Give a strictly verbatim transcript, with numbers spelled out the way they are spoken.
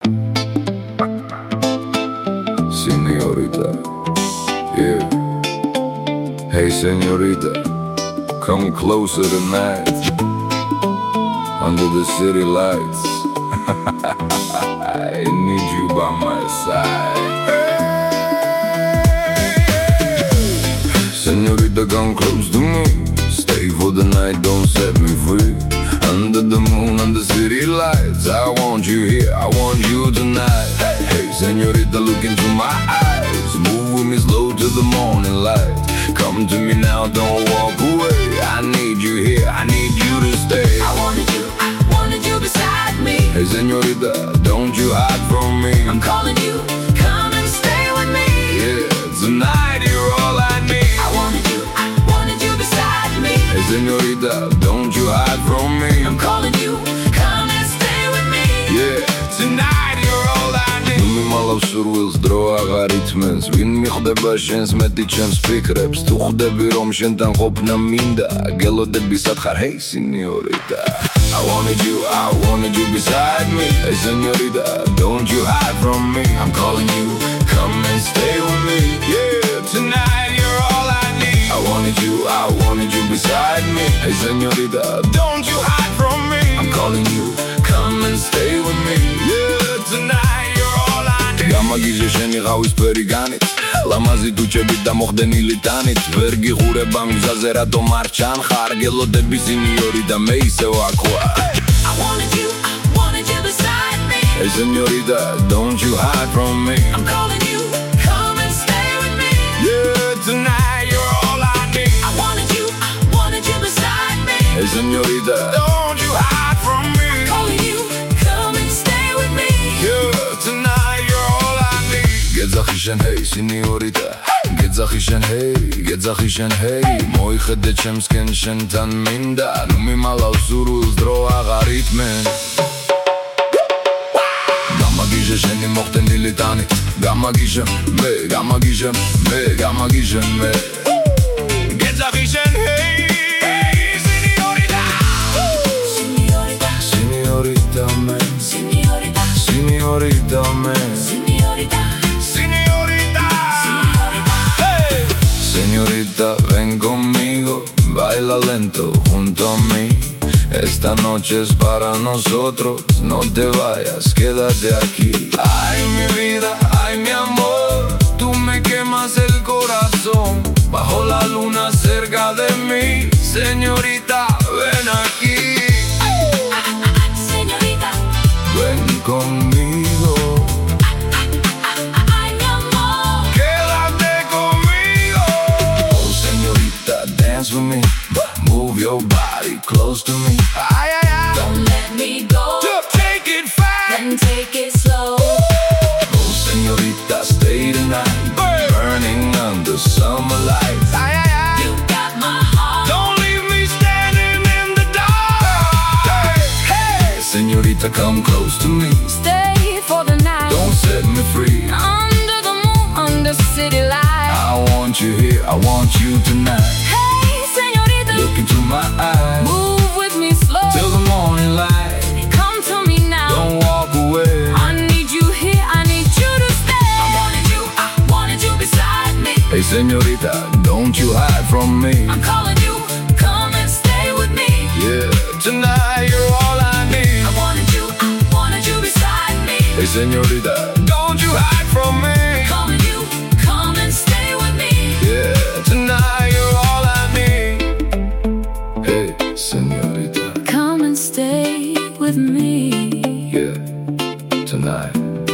Señorita, yeah. Hey, señorita, come closer tonight. Under the city lights, I need you by my side. Señorita, come close to me. Stay for the night, don't set me free. Under the moon, under city lights, I want you here, I want you tonight. Hey, señorita, look into my eyes. Move with me slow to the morning light. Come to me now, don't walk away. I need you here, I need you to stay. I wanted you, I wanted you beside me. Hey, señorita, don't you hide from me. I'm calling you, come and stay with me. Yeah, tonight you're all I need. I wanted you, I wanted you beside me. Hey, señorita, don't you hide from me. I'm calling you, come and stay with me. Yeah, tonight you're all I need. Nu mi malav surwils dro აღარ ითმენს. ვინ მიხვდება შენს მეტი ჩემს ფიქრებს. თუ ხვდები რომ შენთან ყოფნა მინდა, გელოდები სათხარ, hey señorita. I wanted you, I wanted you beside me. Hey señorita, don't you hide from me. I'm calling you, come and stay with me. Yeah, tonight you're all I need. I wanted you, I wanted you beside me. Hey señorita, don't you hide from me. I'm calling you, come and stay with me. Yeah, tonight you're all I need. გამაგიჟე შენი ყავისფერი განით, ლამაზი დუჩებით და მოხდენილი ტანით. ვერ გიყურება მგზაზე რატომ არ ჩანხარ, გელოდები სინიორი და მე ისევ აქ ვარ. I wanted you, I wanted you beside me. Hey señorita, don't you hide from me. I'm calling you, come and stay with me. Yeah, tonight you're all I need. I wanted you, I wanted you beside me. Hey señorita, don't you hide from me. I'm calling you, come and stay with me. Yeah, tonight you're all I need. გეძახი შენ, hey señorita, გეძახი შენ, hey, გეძახი შენ, hey. მოიხედე ჩემსკენ შენთან მინდა, ნუ მიმალავ სურვილს დრო აღარ ითმენ. გამაგიჟე შენი მოხდენილი ტანით, გამაგიჟე მე, გამაგიჟე მე, გამაგიჟე მე. გეძახი შენ, hey señorita, Señorita, señorita me, señorita, señorita me, señorita, señorita. Hey, señorita, ven conmigo, baila lento junto a mí. Esta noche es para nosotros, no te vayas, quédate aquí. Ay, mi vida, ay, mi amor, tú me quemas el corazón. Bajo la luna cerca de mí, señorita, ven aquí. señorita, Ven conmigo, ay mi amor. quédate conmigo. Oh, señorita, dance with me, move your body close to me. Ay, ay, ay. Don't let me go, Take it fast. then take it slow. Oh, señorita, stay tonight, burning under summer lights. Ay, ay, ay. You got my heart. Don't leave me standing in the dark. Hey, hey, señorita, come close to me. Stay for the night. Don't set me free. Under the moon, under city light. I want you here, I want you tonight. Hey, señorita, Look into my eyes move with me slow. till the morning light. Come to me now. Don't walk away. I need you here, I need you to stay. I wanted you, I wanted you beside me. Hey, señorita, don't you hide from me. I'm calling you, come and stay with me. Yeah, tonight you're all I need. I wanted you, I wanted you beside me. Hey, señorita, don't you hide from me. Calling you, come and stay with me. Yeah, tonight you're all I need. Hey, señorita, Come and stay with me. yeah, tonight